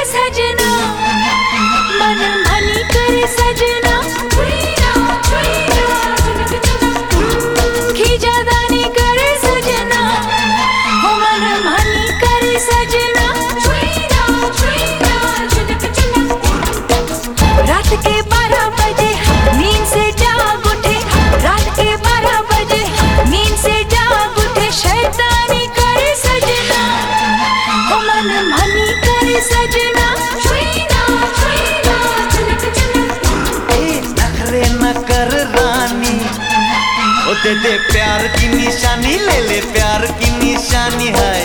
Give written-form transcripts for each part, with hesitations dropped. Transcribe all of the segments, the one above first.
सजना, मन मानी करे सजना, खींचातानी करे सजना, हो मन मानी करे सजना। रात के 12 बजे नींद से जाग उठे, रात के 12 बजे नींद से जाग उठे, शैतानी करे सजना, हो मन मानी करे सजना। नखरे न कर रानी, ओ दे दे प्यार की निशानी, ले ले प्यार की निशानी है।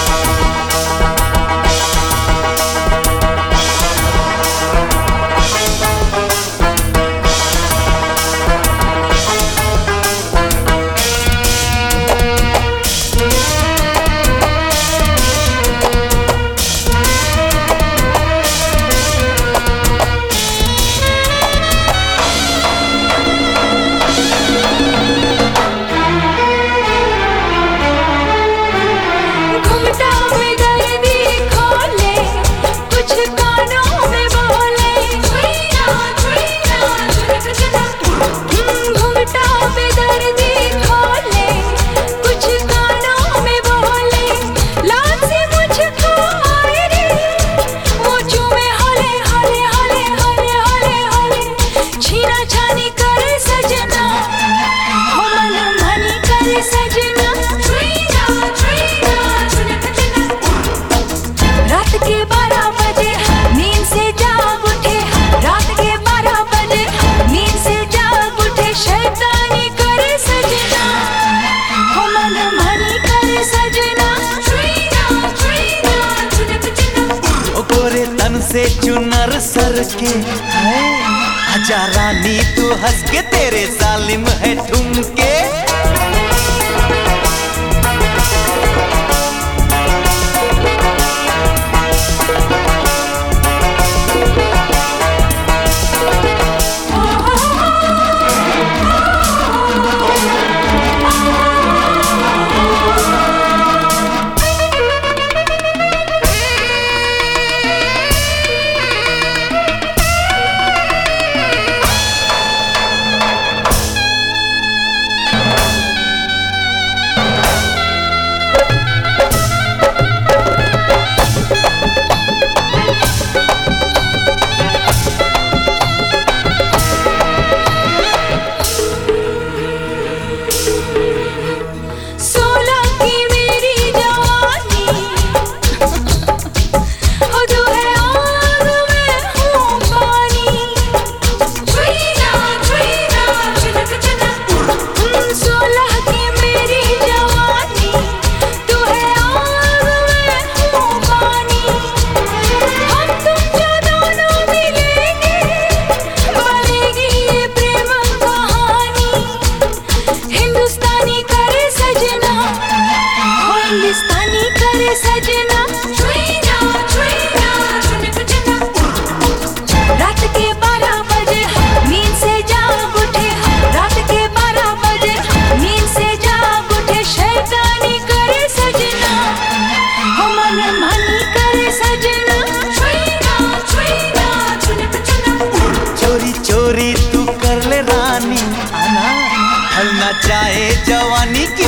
रात के 12 बजे नींद से जाग उठे, रात के 12 बजे नींद से जाग उठे, शैतानी करे सजना, हो मन मानी करे सजना। ओ गोरे तन से चुनर सर के, आजा रानी तू हंस के, तेरे जालिम है ठुमके। हिंदुस्तानी करे सजना, रात के 12 बजे नींद से जाग उठे, रात के 12 बजे नींद से जाग उठे, शैतानी करे सजना, हो मन मानी करे सजना। चोरी चोरी तू कर ले रानी, आना ढलना चाहे जवानी।